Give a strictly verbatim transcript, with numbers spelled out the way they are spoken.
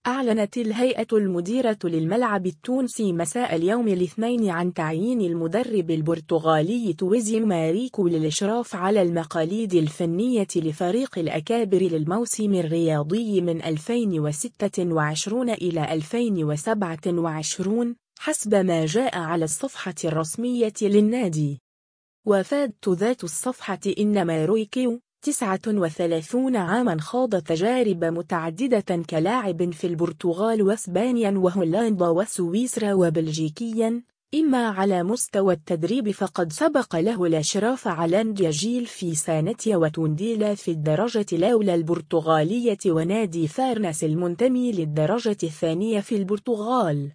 أعلنت الهيئة المديرة للملعب التونسي مساء اليوم الاثنين عن تعيين المدرب البرتغالي تويزي ماريكو للإشراف على المقاليد الفنية لفريق الأكابر للموسم الرياضي من ألفين وستة وعشرين إلى ألفين وسبعة وعشرين حسب ما جاء على الصفحة الرسمية للنادي. وافادت ذات الصفحة إن ماريكو تسعة وثلاثين عاما خاض تجارب متعددة كلاعب في البرتغال واسبانيا وهولندا وسويسرا وبلجيكيا، إما على مستوى التدريب فقد سبق له الإشراف على نادي جيل في سانتيا وتونديلا في الدرجة الأولى البرتغالية ونادي فارنس المنتمي للدرجة الثانية في البرتغال.